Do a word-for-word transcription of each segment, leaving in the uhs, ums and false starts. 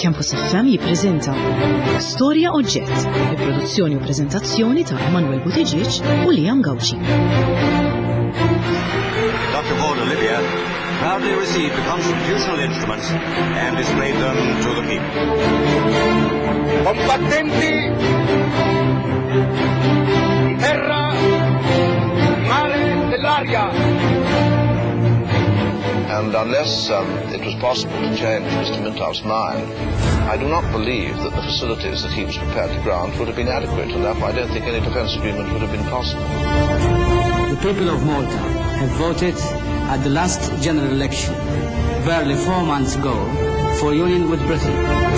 Campus F M jippreżenta Storja Oġġett, il-produzzjoni u preżentazzjoni ta' Emanuel Buttigieg u Liam Gawci. Doctor Ward Olivia proudly received the constitutional instruments and displayed them to the people. Combattenti di terra, mare, dell'aria. And unless um, it was possible to change Mister Mintoff's mind, I do not believe that the facilities that he was prepared to grant would have been adequate, and therefore I don't think any defence agreement would have been possible. The people of Malta have voted at the last general election, barely four months ago, for union with Britain.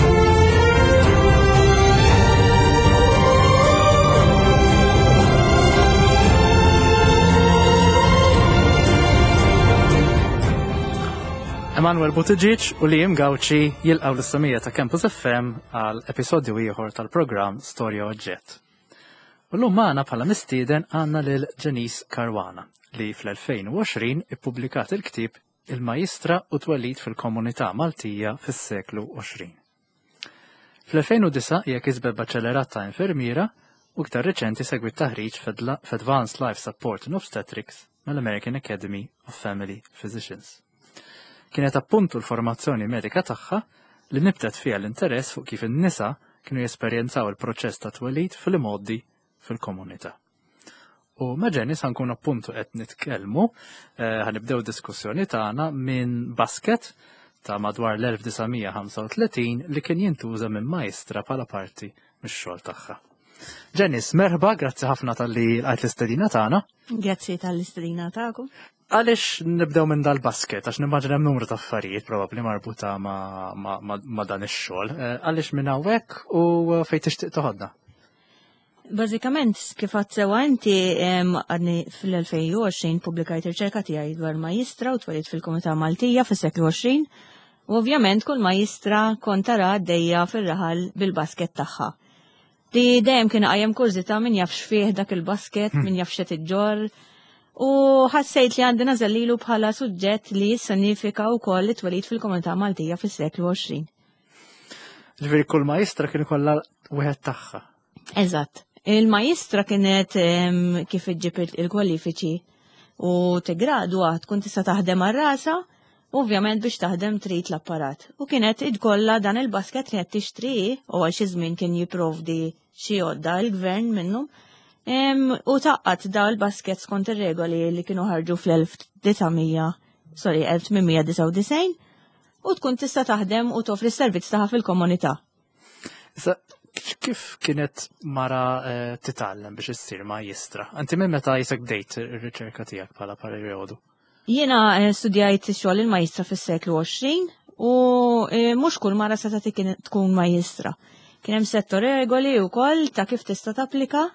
Emanuel Buttigieg u Liam Gawci jilqgħu l-istamija ta' Campus F M għal episodju ieħor tal-programm Storja Oġġett. U llum magħna bħala mistieden għandna lil Janice Caruana li fl-elfejn u għoxrin ippubblikat il-ktieb Il-Majistra u twelid fil-Komunità Maltija fis-seklu għoxrin. Fl-elfejn u disa' hija kisbet baċċellerat ta' infermiera u iktar reċenti segwit taħriġ f'Advanced Life Support and Obstetrics mill-American Academy of Family Physicians. Kienet appuntu l-formazzjoni medika tagħha li nibtet fiha l-interess fuq kif in-nisa kienu jesperjenzaw il-proċess ta' twelid fil-modi fil-komunità. U ma' Janice ħankun appuntu qed nitkellmu ħanibdew diskussjoni tagħna minn basket ta' madwar l-elf tisgħumija ħamsa u tletin li kien jintuża minn majstra bħala parti mix-xogħol tagħha. Janice, merħba, grazzi ħafna tal-li għajt l-istedina tagħna. Grazzi tal-istedina tagħkom. Għalix nibdew minn dal-basket, għax nimmaġina numru ta' affarijiet probabli marbuta ma, ma, ma, ma dan ix-xogħol. Għalix minn hawnhekk u fejn tixtieq toħodna? Bażikament kif għad sewa inti għadni fil-elfejn u għoxrin pubblikajt ir-riċerka tiegħi dwar majistra u twelid fil-Komunità Maltija fis-seklu għoxrin u ovvjament kull majistra kont tara għaddejja fir-raħal bil-basket tagħha. Li dejjem kien qajjem kurżità min jafx fih dak il-basket, min jafx qed iġġorr. U ħassejt li għandi nażellilu bħala suġġett li jissanifika wkoll li twelid fil-Komunità Maltija fis-seklu għoxrin. Ġifieri kull majistra kien ikollha wieħed tagħha. Eżatt. Il-majistra kienet kif iġġib il-kwalifiċi u tigradu tkun tista' taħdem għar-rasa, ovvjament biex taħdem trid l-apparat. U kienet idkollha dan il-basket li qed tixtri u għal xi żmien kien jipprovdi xi għodda l-gvern minnhom. Um, u taqqat daw il-basket skont ir-regoli li kienu ħarġu fl-elf tisgħumija, sorry, elf tminmija disa' u disgħin u tkun tista' taħdem u toffri s-servizz tagħha fil-komunità. Issa kif kienet mara uh, titgħallem biex issir majistra? Anti minn meta jisek bdejt ir-riċerka tiegħek bħala perjodu? Jiena uh, studjajt xogħol il-majistra fis-seklu għoxrin u uh, mhux kull mara seta' tkun majistra. Kien hemm setta regoli wkoll ta' kif tista' tapplika.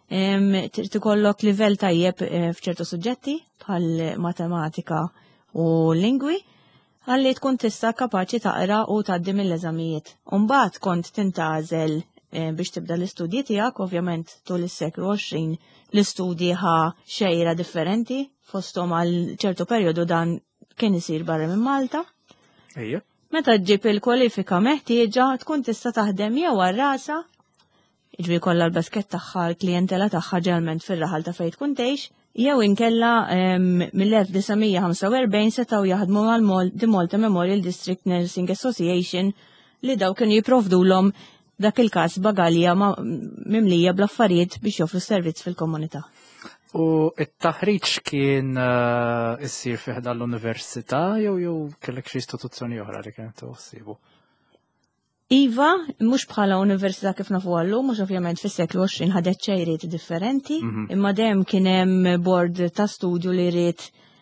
Tikollok livell tajjeb f'ċertu suġġetti bħal matematika u lingwi għalli tkun tista' kapaċi taqra u tgħaddi mill-eżamijiet. Umbagħad kont tintgħażel biex tibda l-istudji tiegħek, ovvjament tul is-seklu għoxrin l-istudji ħa xejra differenti fosthom għal ċertu perjodu dan kien isir barra minn Malta. Ejja. Meta ġġib il-kwalifika meħtieġa tkun tista' taħdem jew għar-rasa iġbi kollha l-basket tagħha l-klijentela tagħha ġeneralment fir-raħal ta' fejn tkun tgħix, jew inkella mill-elf tisgħumija ħamsa u erbgħin setgħu jaħdmu mal Malta Memorial District Nursing Association li daw kienu jipprovdulhom dak il-każ bagalja mimlija bl-affarijiet biex joffru servizz fil-komunità. U t-taħriġ kien issir fih l-università jew jew kellek xi istituzzjoni oħra li kienet toħsibu? Iva, mhux bħala università kif nafu għallu, mhux ovvjament fis-seklu għoxrin ħadet xejriet differenti, imma dejjem kien hemm bord ta' studju li jrid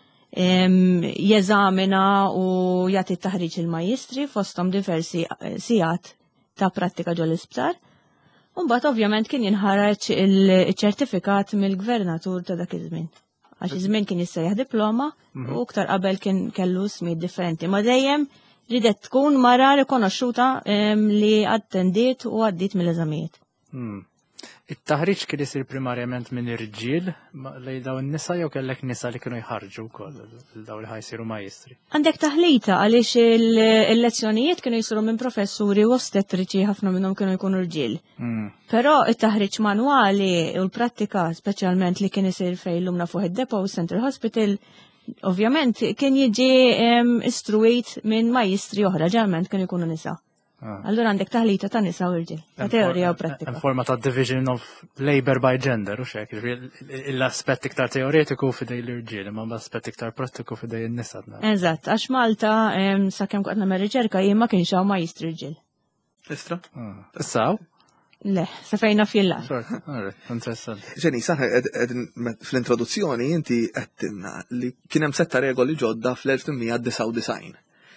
jeżamina u jagħti t-taħriġ il-majistri fosthom diversi sigħat ta' prattika ġol l-isptar. U mbagħad ovvjament kien jinħareġ il-ċertifikat mill-gvernatur ta' dak iż-żmien. Għax iż-żmien kien jissejjaħ diploma u aktar qabel kien kellu smiet differenti, ma dejjem ridet tkun mara rikonoxxuta li attendiet u għaddit mill-eżamijiet. it-taħriġ kien isir primarjament minn irġiel lejn dawn in-nisa jew kellek nisa li kienu jħarġu wkoll dawn li ħajsiru majjistri. Għandek taħlita għaliex il-lezzjonijiet kienu jsiru minn professuri u ostetriċi ħafna minnhom kienu jkunu rġiel. Però it-taħriġ manwali u l-prattika speċjalment li kien isir fejn lumna fuq id-Depo u Central Hospital ovvjament kien jiġi istruit minn majjistri oħra ġeneralment kienu jkunu nisa. Allura għandek taħlita ta' nisa u rġiel, ta' teorija u prattika. Forma ta' division of labor by gender, u xek, l-aspett iktar teoretiku fidej l-irġiel, ma l-aspett iktar prattiku fidej n-nisa. Eżatt, għax Malta sakemm kont nagħmel riċerka jien ma kienx hawn majjistri rġiel. Istra? Issaw? Le, sa fejna fjilla. Interessant. Ġeni, saħ fl-introduzzjoni inti għettinna li kienem setta regoli ġodda fl-elf tminja disa' disajn.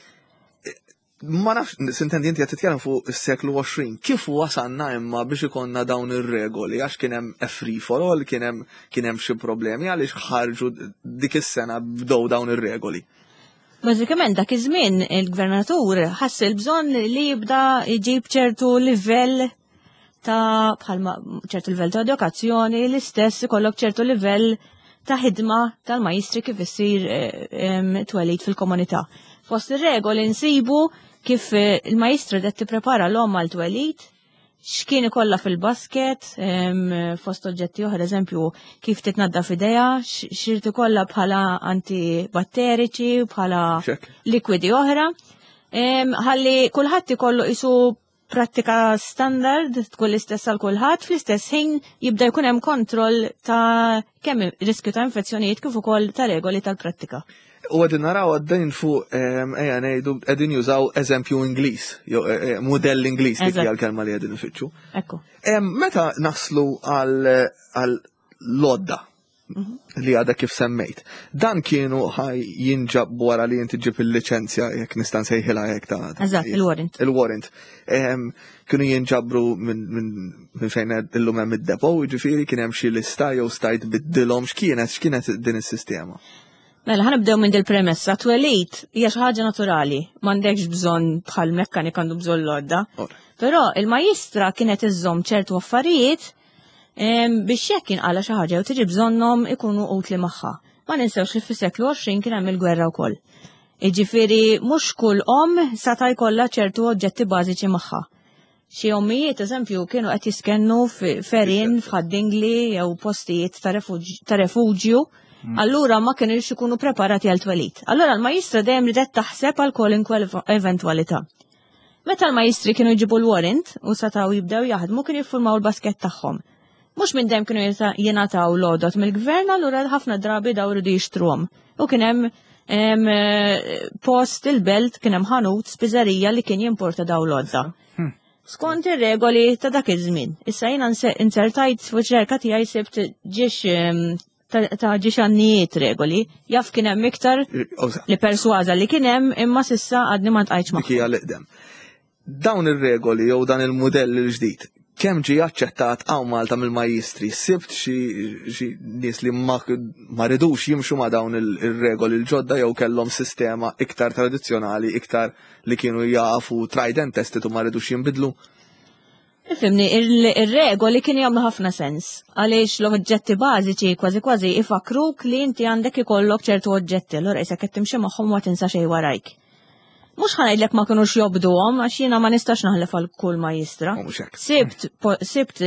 Ma nafx, sintendi inti għat titkellem fuq is-seklu għoxrin, kif wasanna imma biex ikonna dawn ir-regoli, għax kienem free for all, kienem kienem xi problemi, għaliex ħarġu dik is-sena bdow dawn ir-regoli. Bażikament dak iż-żmien il-gvernatur ħass il-bżonn li jibda jġib ċertu livell ta' bħalma ċertu livell ta' edukazzjoni, l-istess ikollok ċertu livell ta' ħidma tal-majstri kif issir twelid fil-komunità. Fost ir-regoli nsibu kif il-majstra qed tipprepara l-om għal twelid, x'kien ikollha fil-basket, fost oġġetti oħra eżempju kif titnaddaf idejha, x'irid ikollha bħala antibatteriċi, bħala likwidi oħra. Ħalli kulħadd ikollu isu prattika standard tkun l-istess għal kulħadd, fl-istess ħin jibda jkun hemm kontroll ta' kemm riskju ta' infezzjonijiet kif ukoll ta' regoli tal-prattika. U għedin naraw għaddin fuq, eja nejdu, għedin jużaw eżempju Ingliż, modell Ingliż dik għal-kelma li għedin ifittxu. Ekku. Meta naslu għal-lodda li għadha kif semmejt, dan kienu ħaj jinġab wara li jinti ġib il-licenzja, jek nistan sejħila jek ta' Eżatt, il-warrant. Il-warrant. Kienu jinġabru minn fejn illum hemm id-depo, ġifiri kien hemm xi lista jew stajt biddilhom x'kienet x'kienet din is-sistema. Mela, ħanibdew minn dil-premessa, twelid hija xi ħaġa naturali, m'għandekx bżonn bħal mekkanik għandu bżonn lodda. Però il-majistra kienet iżżomm ċertu affarijiet biex jekk inqala xi ħaġa u tiġi bżonnhom ikunu utli magħha. Ma ninsewx li fis-seklu għoxrin kien hemm il-gwerra wkoll. Jiġifieri mhux kull om seta' jkollha ċertu oġġetti bażiċi magħha. Xi ommijiet eżempju kienu qed jiskennu f'ferien f'ħaddingli jew postijiet ta' refuġju. Allura ma kienux ikunu preparati għal twelid. Allura l-majistra dejjem ridet taħseb għal kwalinkwe eventwalità. Meta l-majistri kienu jġibu l-warrant u setaw jibdew jaħdmu kienu jiffurmaw l-basket tagħhom. Mhux minn dejjem kienu jingħataw l-għodot mill-gvern, allura ħafna drabi daw ridu jixtruhom. U kien hemm post il-belt kien hemm ħanut spiżerija li kien jimporta daw l-għodda. Skont ir-regoli ta' dak iż-żmien. Issa jiena insertajt fuq ċerka tiegħi sibt ġiex ta' ġiexannijiet regoli, jaf kienem miktar li perswaza li kienem imma sissa għadni ma tqajċ maħħu. Dikija l-iqdem. Dawn il-regoli jew dan il-modell il-ġdid, kemm ġi aċċettat għaw Malta mill-majjistri, sibt xi nies li ma ridux jimxu ma' dawn il-regoli l-ġodda jew kellhom sistema iktar tradizzjonali, iktar li kienu jafu tried and tested u ma ridux jinbidlu? Ifimni, il-regoli kien jagħmlu ħafna sens, għaliex l-oġġetti bażiċi kważi kważi ifakruk li inti għandek ikollok ċertu oġġetti, allura jisa qed timxi magħhom ma tinsa xejn warajk. Mhux ħanajdlek ma kinux jobduhom għax jiena ma nistax naħlef għal kull majistra. Sibt sibt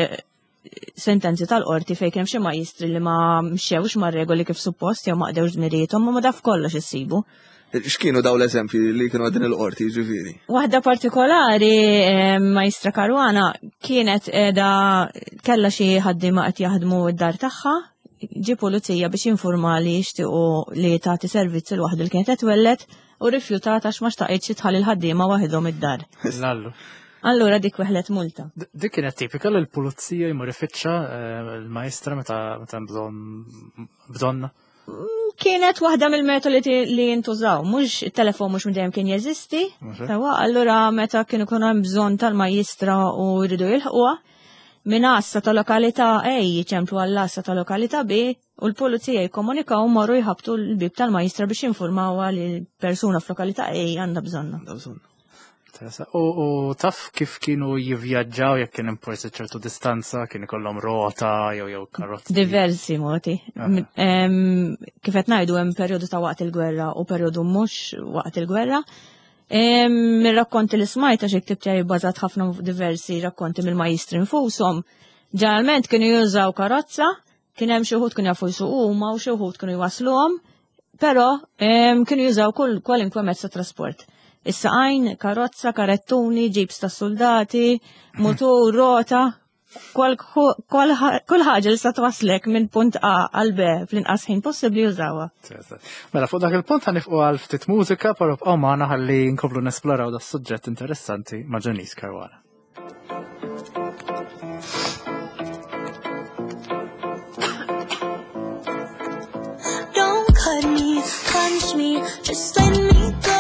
sentenzi tal-qorti fejn kemm xi majistri li ma mxewx mar-regoli kif suppost jew ma qdewx dmirietom ma daf kollox issibu. X'kienu daw l-eżempji li kienu għadin il-qorti ġifiri? Waħda partikolari, Majstra Karwana, kienet edha kella xi ħaddiema qed jaħdmu id-dar tagħha, ġi pulizija biex informali jixtiequ li tagħti servizz il waħdu li kienet qed twellet u rifjutat għax ma xtaqitx tħalli l-ħaddiema waħedhom id-dar. Allura dik weħlet multa. Dik kienet tipika li l-pulizija jmur ifittxa l-majstra meta bżonna? Kienet waħda mill-metodi li jintużaw, mhux it-telefon mhux dejjem kien jeżisti, sewa allura meta kienu kienu hemm bżonn tal-majjistra u jridu jilħquha, minn assa ta' lokalità A jiċemplu għall-assa ta' lokalità B u l-pulizija jikkomunikaw marru jħabtu l-bib tal-majjistra biex jinformawha li l-persuna f'lokalità A għandha bżonna. U taf kif kienu jivvjaġġaw jekk kien imporsi ċertu distanza, kien ikollhom rota jew jew karozzi. Diversi moti. Kif qed ngħidu hemm perjodu ta' waqt il-gwerra u perjodu mhux waqt il-gwerra. Mir-rakkonti li smajta xi ktib tiegħi bbażat ħafna diversi rakkonti mill-majjistri nfushom. Ġeneralment kienu jużaw karozza, kien hemm xi wħud kienu jafu jsuqu huma u xi wħud kienu jwassluhom, però kienu jużaw kull kwalinkwe mezz ta' trasport. Is-saqajn, karozza, karettuni, ġibs ta' soldati, motor, rota, kull ħaġa li sa twaslek minn punt A għal B fl-inqas ħin possibbli jużawha. Mela fuq dak il-punt ħanifqu għal ftit mużika però bqgħu magħna ħalli nkomplu nesploraw da suġġett interessanti ma' Janice Caruana. Don't cut me, punch me, just let me go.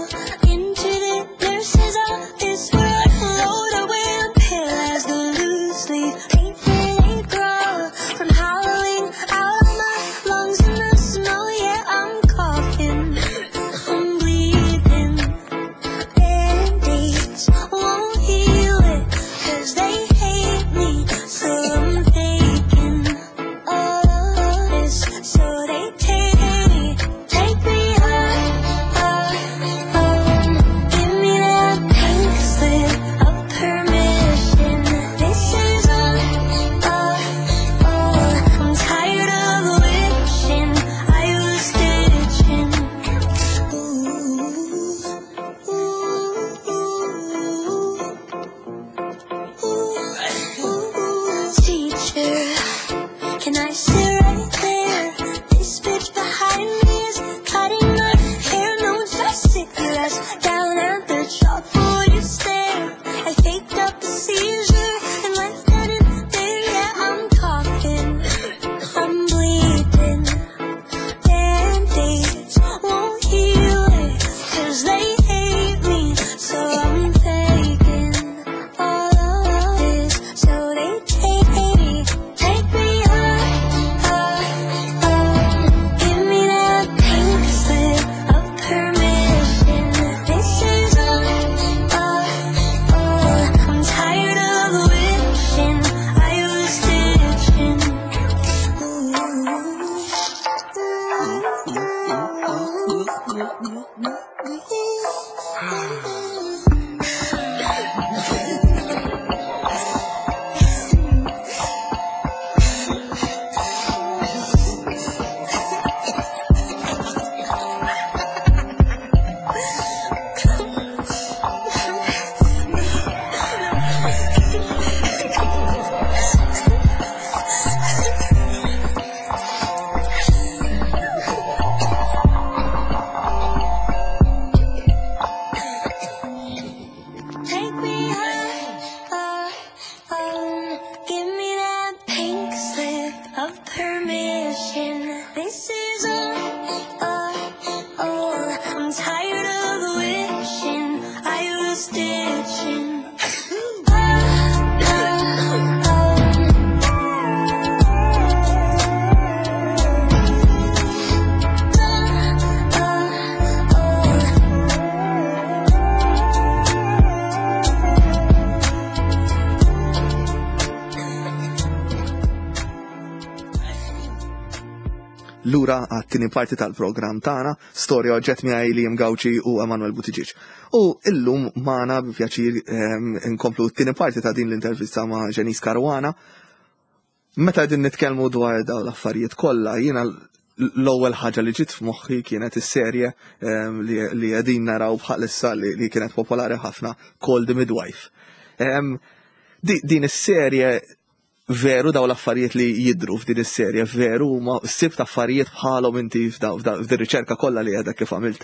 Lura għat-tieni parti tal-programm tagħna, storja oġġett miegħi Liam Gawci u Emanuel Buttigieg. U illum magħna b'pjaċir inkomplu t-tieni parti ta' din l-intervista ma' Janice Caruana. Meta qegħdin nitkellmu dwar dawn l-affarijiet kollha, jiena l-ewwel ħaġa li ġiet f'moħħi kienet is-serje li qegħdin naraw bħalissa li kienet popolari ħafna, Call the Midwife. Din is-serje veru daw l-affarijiet li jidru f'din is-serje, veru ma sibt affarijiet bħalhom inti f'din riċerka kollha li għedek kif għamilt.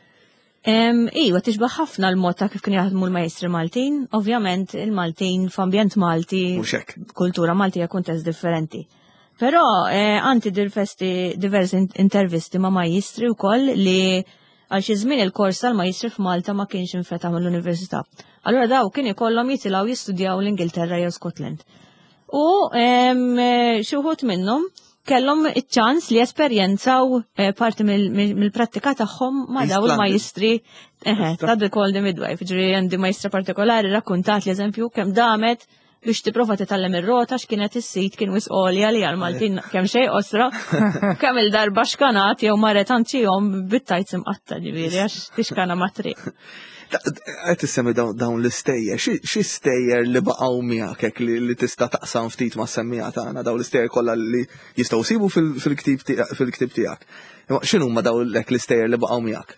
Iwa, tixbaħ ħafna l-mod ta' kif kienu jaħdmu l-majstri Maltin. Ovvjament il-Maltin f'ambjent Malti, kultura Malti hija kuntest differenti. Però għandi diversi intervisti ma' majstri wkoll li għal xi żmien il-kors tal-majstri f'Malta ma kienx infetaħ mill-Università. Allura daw kien ikollhom jitilgħu jistudjaw l-Ingilterra jew Scotland. U xi wħud minnhom kellhom iċ-ċans li esperjenzaw parti mill-prattika tagħhom ma' daw il-majstri ta' the call the midwife. Ġifieri għandi majstra partikolari rakkuntat li eżempju kemm damet biex tipprova titgħallem ir-rota x'kienet is-sit kien wisq għolja li għal Maltin kemm xejn qosra, kemm il-darba xkanat jew marret anċihom bit-tajt imqatta ġifieri għax tixkana ma' triq. Għed tissemmi dawn l-istejjer, xi stejjer li baqgħu miegħek li tista' taqsam ftit ma' semmija tagħna dawn l-istejjer kollha li jistgħu jsibu fil-ktieb tiegħek. X'inhuma dawn l-istejjer li baqgħu miegħek?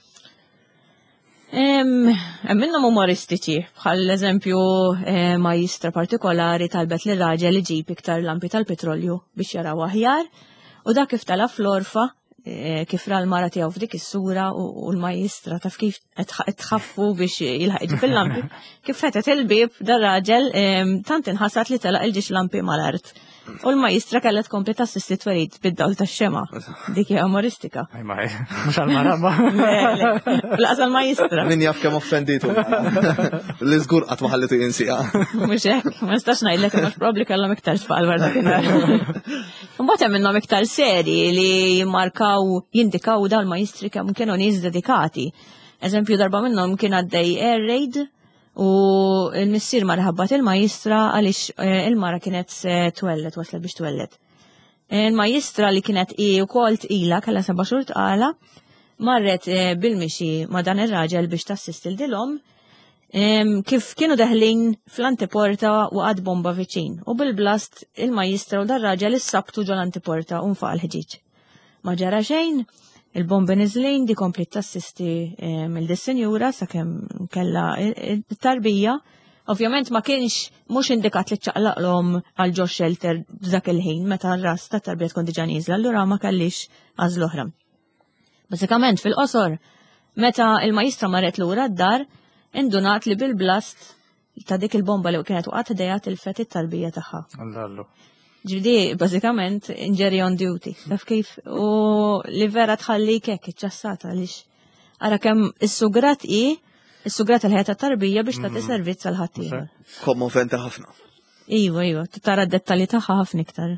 Minnhom umoristiċi, bħal eżempju majistra partikolari talbet li raġel li ġib iktar lampi tal-petrolju biex jaraw aħjar u dak kif tala fl-orfa kif ra l-mara tiegħu f'dik is-sura u l-majistra taf kif tħaffu biex jilħaq iġib il-lampi. Kif fetet il-bib dar raġel tant inħassat li telaq il-ġiex lampi mal-art. U l-majistra kellha tkompli tassisti twerid bid-dawl tax-xema. Dik hija umoristika. Mhux għall-marabba. Laqas għall-majistra. Min jaf kemm offenditu. Li żgur qatt ma ħallitu jinsiha. Mhux hekk, ma nistax ngħidlek mhux probbli kellhom iktar tfal wara dakinhar. Imbagħad hemm minnhom iktar serji li jimmarkaw jindikaw dawn il-majistri kemm kienu nies dedikati. Eżempju darba minnhom kien għaddej air raid u l-missier marħabbat il-majistra għaliex il-mara kienet twellet, waslet biex twellet. Il-majistra li kienet i u kol tqila kellha seba' xhur tqala marret bil-mixi ma' dan ir-raġel biex tassisti l-dilhom kif kienu deħlin fl-antiporta u għad bomba viċin u bil-blast il-majistra u dar raġel issabtu ġol antiporta u nfaq il-ħġiġ. Ma ġara xejn, il-bombi nizlin di komplit tassisti mill-dissenjura sakemm kella it-tarbija. Ovvjament ma kienx mhux indikat li ċaqlaqlhom għal ġo shelter dak il-ħin meta r-ras ta' tarbija tkun diġà nieżla, allura ma kellix għażl oħra. Bażikament fil-qosor, meta il-majistra marret lura d-dar, indunat li bil-blast ta' dik il-bomba li kienet waqgħet idejha tilfet it-tarbija tagħha. Allallu. Ġidi, bażikament injury on duty, taf kif, u li vera tħalli kek iċċassata għaliex ara kemm is-sugrat i, is-sugrat il-ħajja tat-tarbija biex tagħti servizz għal ħaddieħor. Kommoventi ħafna. Iva, iva, tara d-dettalji tagħha ħafna iktar.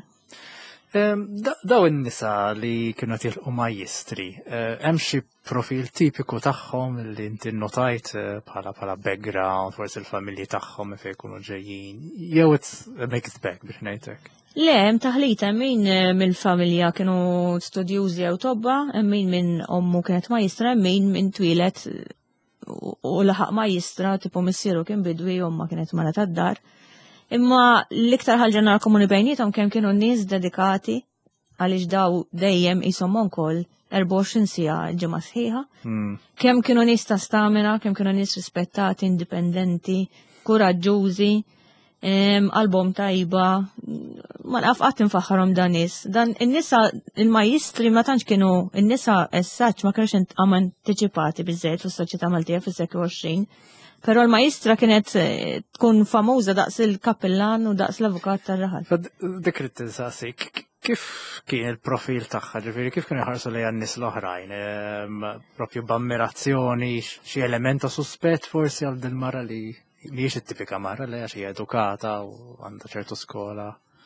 Daw in-nisa li kienu tilqu majjistri, hemm xi profil tipiku tagħhom li inti notajt bħala bħala background, forsi l-familji tagħhom fejn jkunu ġejjin, jew it's a mixed bag biex ngħidlek. Le, hemm taħlita min mill-familja kienu studjużi jew tobba, hemm min minn ommu kienet majistra, hemm min minn twilet u laħaq majistra tipo missieru kien bidwi omma kienet mara tad-dar. Imma l-iktar ħaġa nara komuni bejnietom kemm kienu nies dedikati għaliex daw dejjem ishom ukoll erba' u għoxrin siegħa ġimgħa sħiħa. Kemm kienu nies ta' stamina, kemm kienu nies rispettati, indipendenti, kuraġġużi, album tajba, ma naf qatt infaħħarhom dan nies. Dan in-nisa il-majjistri ma tantx kienu in-nisa essaċ ma kienux antiċipati biżżejjed fis-soċjetà Maltija fis-seklu għoxrin. Pero l-majistra kienet tkun famuża daqs il-kappellan u daqs l-avukat tar-raħal. Dik rid tinsaqsik, kif kien il-profil tagħha, ġifieri kif kienu jħarsu lejha n-nies l-oħrajn? Propju b'ammirazzjoni, xi element ta' suspett forsi għal din mara li mhijiex it-tipika mara li għax hija edukata u għandha ċertu skola.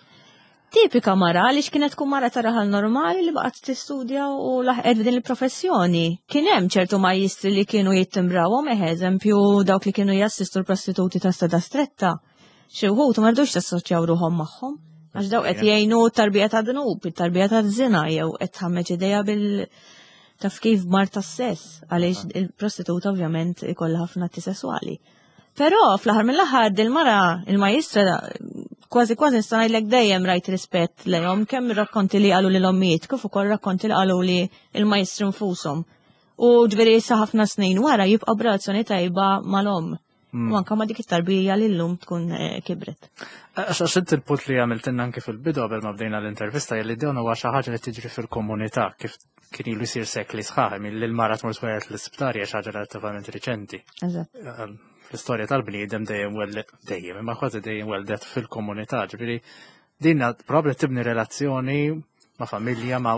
Tipika mara għaliex kienet tkun mara ta' raħal normali li baqgħet tistudja u laħqet f'din il-professjoni. Kien hemm ċertu majjistri li kienu jittimbrawhom eżempju dawk li kienu jassistu l-prostituti ta' Strada Stretta. Xi wħud ma rridux tassoċjaw ruħhom magħhom għax daw qed jgħinu t-tarbija ta' dnub, it-tarbija ta' żina jew qed tħammeġ idejja bil taf kif mar tas-sess għaliex il-prostituta ovvjament ikollha ħafna atti sesswali. Però fl-aħħar mill-aħħar dil-mara il-majjistra kważi kważi nista' ngħidlek dejjem rajt rispett lejhom kemm ir-rakkonti li qalu lil ommijiet kif ukoll rakkonti li qalu li l-majjistri nfushom. U ġifieri sa ħafna snin wara jibqa' b'relazzjoni tajba mal-omm. U anke ma dik it-tarbija li llum tkun kibret. Għax inti il-punt li għamiltilna anke fil-bidu qabel ma bdejna l-intervista li dawn huwa xi ħaġa li tiġri fil-komunità kif kien ilu jsir sekli sħaħ mill l-mara tmur tweret l-isptar hija xi ħaġa relattivament riċenti. Eżatt. Fl-istorja tal-bniedem dejjem weldet dejjem imma kważi dejjem weldet fil-komunità, ġifieri dinna probabbli tibni relazzjoni ma' familja ma'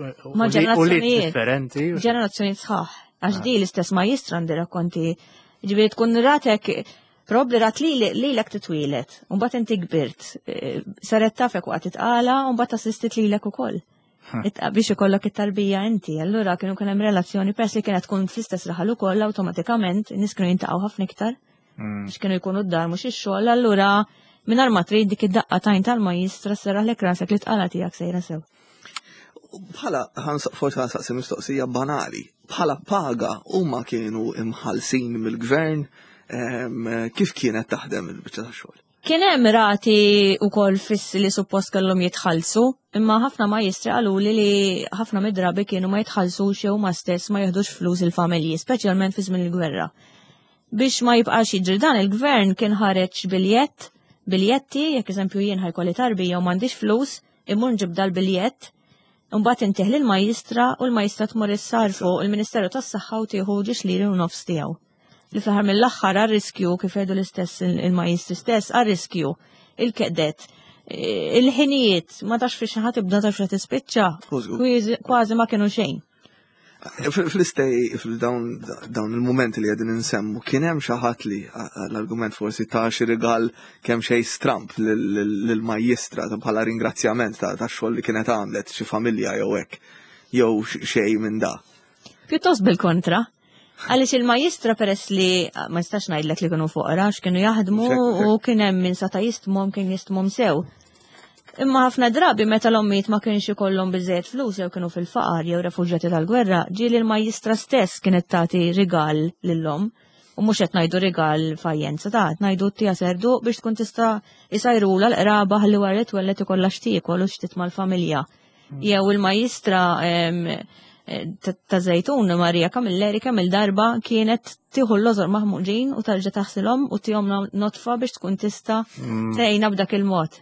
uliet differenti. Ġenerazzjoni sħaħ, għax di l-istess majjistra għandi rakkonti. Ġifieri tkun ratek Probli rat li li l-ek titwilet, un bat inti kbirt, saret tafek waqt titqala, un bat assistit li l-ek u koll. Biex ikollok it-tarbija inti, allura kienu kien hemm relazzjoni pers li kienet tkun fl-istess raħal ukoll awtomatikament nies kienu jintaqgħu ħafna iktar. Biex kienu jkunu d-dar mhux ix-xogħol, allura mingħajr ma trid dik id-daqqa tajn tal-majistra sserraħlek rasek li tqala tiegħek sejra sew. Bħala forsi ħansaqsi mistoqsija banali, bħala paga huma kienu imħallsin mill-gvern kif kienet taħdem il-biċċa tax-xogħol? Kien hemm rati wkoll fiss li suppost kellhom jitħallsu, imma ħafna majjistri qaluli li ħafna mid-drabi kienu ma jitħallsux jew ma stess ma jeħdux flus il-familji, speċjalment fi żmien il-gwerra. Biex ma jibqax jiġri dan il-gvern kien ħareġ biljett, biljetti, jekk eżempju jien ħajkolli tarbija u m'għandix flus, immur nġibda l-biljett, imbagħad intieħ lill-majjistra u l-majjistra tmur issarfu il-Ministeru tas-Saħħa u tieħu ġiex liri u nofs tiegħu. Li fl-ħar mill-aħħar għar-riskju kif għedu l-istess il-majistri stess għar-riskju il-kedet il-ħinijiet ma tax fi xaħat ibda tax xaħat ispiċċa kważi ma kienu xejn. Fl-istej, fil-dawn il-momenti li għedin nsemmu, kien hemm xi ħadd li l-argument forsi ta' xi rigal kemm xejn stramp lill-majjistra bħala ringrazzjament ta' xogħol li kienet għamlet xi familja jew hekk jew xejn minn da. Pjuttost bil-kontra. Għalix il-majistra peress li ma jistax ngħidlek li kienu foqra kienu jaħdmu u kien hemm min sata jistmhom kien jistmhom sew. Imma ħafna drabi meta l-ommijiet ma kienx ikollhom biżejjed flus jew kienu fil-faqar jew refuġjati tal-gwerra, ġieli l-majistra stess kienet tagħti rigal lilhom u mhux qed ngħidu rigal fajjenza ta' ngħidu tija serdu biex tkun tista' jsajrula l-qraba ħalli wara twellet ikollha x'tiekol u x'tit mal-familja. Jew il-majistra ta' Zejtun Marija Kamilleri kemm il-darba kienet tieħu l-lożor maħmuġin u tarġa' taħsilhom u tihom notfa biex tkun tista' tgħinha b'dak il-mod.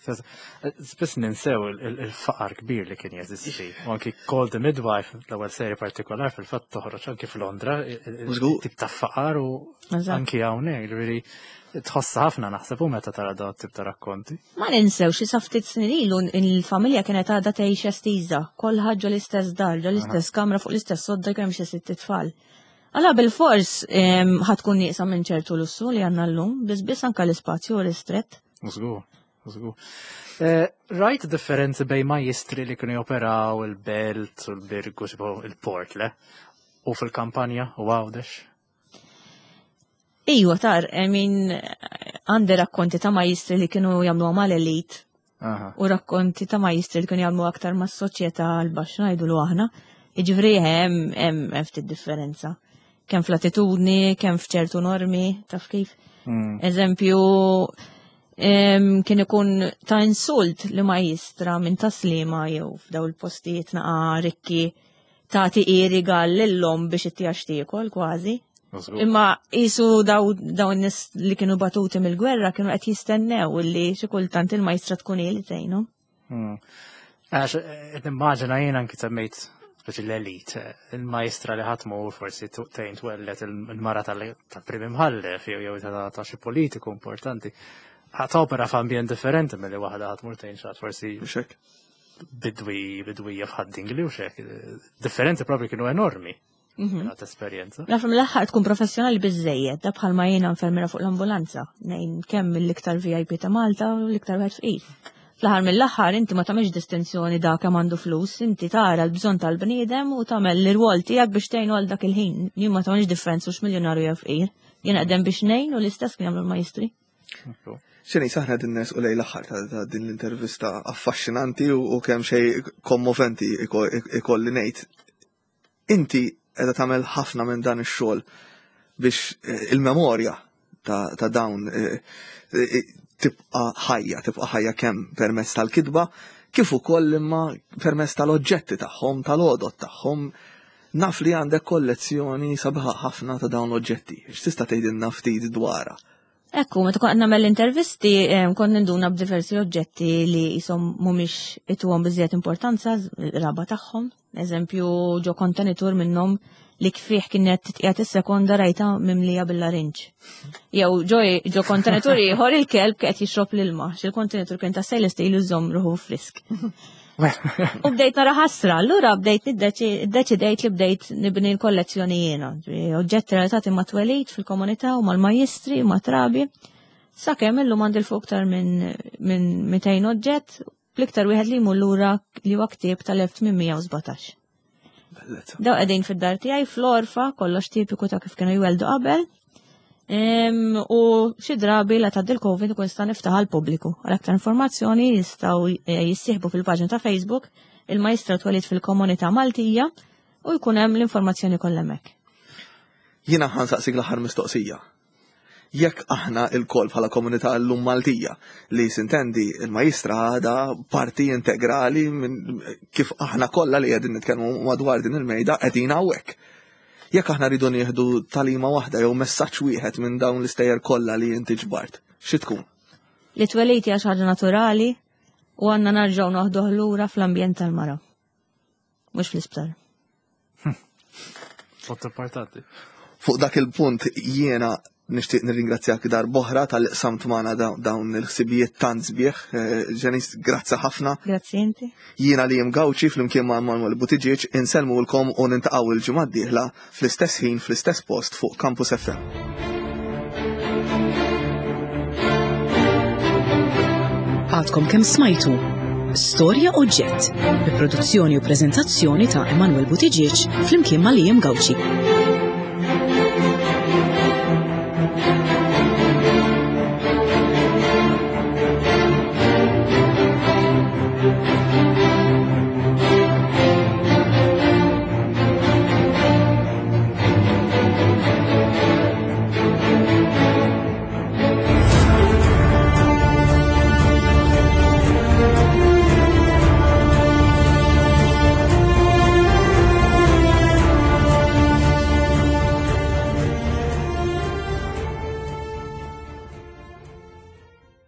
Spiss ninsew il-faqar kbir li kien jeżisti. U anki Call the Midwife, l-ewwel serje partikolar fil-fatt toħroġ anki f'Londra, tip ta' faqar u anki hawnhekk, ġifieri tħossa ħafna naħseb u meta tara dawn tip ta' rakkonti. Ma ninsew xi sa ftit snin ilu il-familja kienet għadha tgħix estiża, kollha ġo l-istess dar, ġo l-istess kamra fuq l-istess sodda kemm xi sitt tfal. Alla bil-fors ħatkun nieqsa minn ċertu lussu li għandna llum, biss biss anke l-ispazju ristrett. Żgur, żgur. Rajt differenzi bejn majjistri li kienu joperaw il-Belt u l-Birgu il-Port le u fil-kampanja u Għawdex? Ijwa tar, min għandi rakkonti ta' majistri li kienu jagħmlu mal elit u rakkonti ta' majistri li kienu jagħmlu aktar mas soċjetà l-baxx ngħidulu aħna. Jiġifieri hemm hemm ftit differenza. Kemm fl-attitudni, kemm f'ċertu normi, taf kif. Eżempju, kien ikun ta' insult li majistra minn taslima jew f'daw il-postijiet naqa' rikki tagħti rigal lilhom biex ittieħ tiekol kważi. Imma jisu daw nis li kienu batuti mill-gwerra kienu qed jistennew li xi kultant il-majstra tkun ili tgħinhom. Għax qed nimmaġina jien anki semmejt speċi l-elit, il-majstra li ħatmu forsi tgħin twellet il-mara tal-prim imħallef jew ta' xi politiku importanti. Ħadd opera f'ambjent differenti milli waħda ħatmur tgħin xagħat forsi bidwi bidwija f'ħaddingli u xek. Differenzi propri kienu enormi. Għat esperienza. Nafram l-aħħar tkun professjonali biżejjed, da bħalma jiena infermiera fuq l-ambulanza, nejn kemm l-iktar V I P ta' Malta u l-iktar wieħed fqir. Fl-aħħar mill-aħħar inti ma tagħmilx distinzjoni da kemm għandu flus, inti tara l-bżonn tal-bniedem u tagħmel l-irwol tiegħek biex tgħinu għal dak il-ħin. Jien ma tagħmilx differenza hux miljonarju jew fqir. Jien qegħdem biex ngħin u l-istess kien jagħmlu l-majstri. X'inhi saħna din nies u lejn l-aħħar ta' din l-intervista affaxxinanti u kemm xejn kommoventi ikolli ngħid. Inti edha tagħmel ħafna minn dan ix-xogħol biex il-memorja ta' dawn tibqa' ħajja, tibqa' ħajja kemm permezz tal-kitba, kif ukoll imma permezz tal-oġġetti tagħhom, tal-għodot tagħhom. Naf li għandek kollezzjoni sabiħa ħafna ta' dawn l-oġġetti. X'tista' tgħidilna ftit dwarha? Ekku, meta kont nagħmel l-intervisti kont ninduna b'diversi oġġetti li jisom mhumiex ituhom biżżejjed importanza raba tagħhom. Eżempju, ġo kontenitur minnhom li kfih kienet titqiegħed is-sekonda rajta mimlija bil-larinġ. Jew ġo kontenitur ieħor il-kelb qed jixrob l-ilma, x'il-kontenitur kien ta' stainless steel iżomm ruħu frisk. U bdejt nara ħasra, allura bdejt niddeċidejt li bdejt nibni l-kollezzjoni jiena. Oġġetti relatati ma' twelid fil-komunità u mal-majistri, ma' trabi. Sakemm illum għandi l-fuq aktar minn mitejn oġġett, l-iktar wieħed li jmur lura li huwa ktieb tal-elf tminmija u sbatax. Daw qegħdin fid-dar tiegħi fl-orfa, kollox tipiku ta' kif kienu jweldu qabel. U xi drabi la tgħaddi l-Covid ikun sta niftaħ għall-pubbliku. Għal aktar informazzjoni jistgħu jissieħbu fil-paġna ta' Facebook il-Majstra twelid fil-Komunità Maltija u jkun hemm l-informazzjoni kollha hemmhekk. Jiena ħansaqsik l-aħħar mistoqsija. Jekk aħna il-kol bħala komunità llum Maltija li sintendi il-Majstra għada parti integrali minn kif aħna kollha li qegħdin nitkellmu madwar din il-mejda qegħdin hawnhekk. Jekk aħna rridu nieħdu talima waħda jew messaġġ wieħed minn dawn l-istejjer kollha li inti ġbart, xi tkun? Li twelid hija xi ħaġa naturali u għandna narġgħu noħduh lura fl-ambjent tal-mara. Mhux fl-isptar. Sottopartati. Fuq dak il-punt jiena nixtieq nirringrazzjak dar boħra tal-qsamt magħna dawn il-ħsibijiet tant sbieħ. Ġenis, grazzi ħafna. Grazzi inti. Jiena li Gawċi flimkien ma' Manuel Buttigieg insellmulkom u nintaqgħu il-ġimgħa d-dieħla fl-istess ħin fl-istess post fuq Campus F M. Għadkom kemm smajtu Storja Oġġett bi produzzjoni u preżentazzjoni ta' Emanuel Buttigieg flimkien ma' Liam Gawċi.